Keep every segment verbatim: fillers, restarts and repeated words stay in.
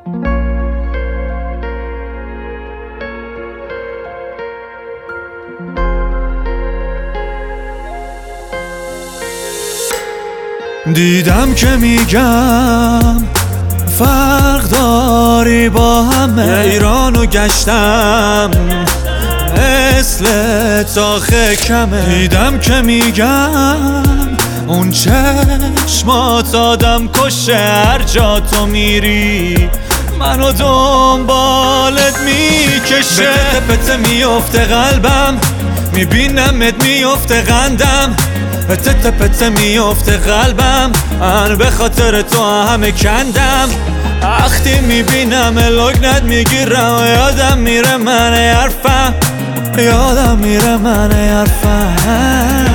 دیدم که میگم فرق داری با همه، ایرانو گشتم مثل تاخه کمه. دیدم که میگم اون چشمات آدم کشه، هر جا تو میری منو دنبالت میکشه. به تته پته میفته قلبم، میبینمت میفته قندم. به تته پته میفته قلبم، من به خاطر تو همه کندم. وقتی میبینم لگنت میگیرم و یادم میره من حرفم، یادم میره من حرفم.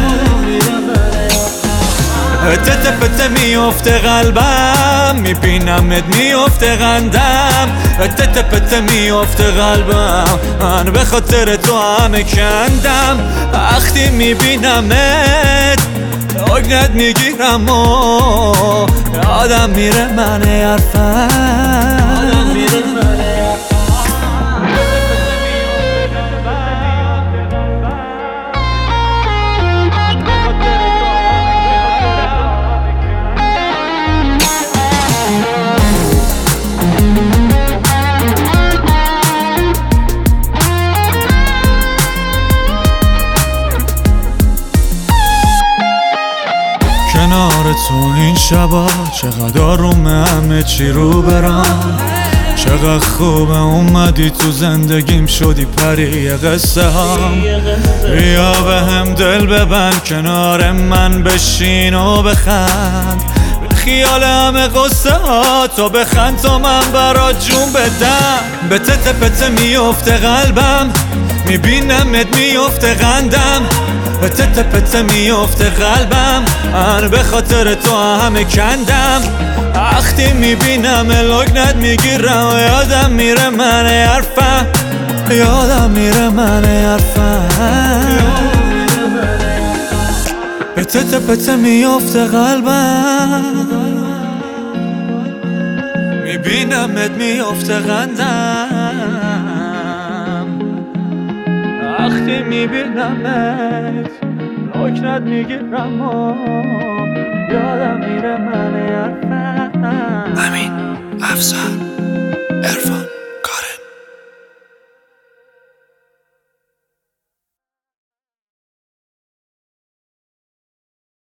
به تته پته میفته قلبم، میبینمت میفته قندم. به تته پته میفته قلبم، من به خاطر تو همه کندم. وقتی میبینمت لگنت میگیرم و یادم میره من حرفم. کنار تو این شبا چقدر آرومه، همه چی رو برام. چقدر خوبه اومدی تو زندگیم، شدی پری قصه هم. بیا به هم دل ببند، کنار من بشین و بخند. به خیال همه قصه ها تو بخند تا من برات جون بدم. به تته پته میفته قلبم، میبینمت میفته قندم. به تته پته میفته قلبم، من به خاطر تو همه کندم. وقتی میبینم لگنت میگیرم و یادم میره من حرفم، یادم میره من حرفم. به تته پته میفته قلبم، میبینمت میفته قندم. وقتی میبینمت لگنت میگیرم و یادم میره من حرفم. امین افسر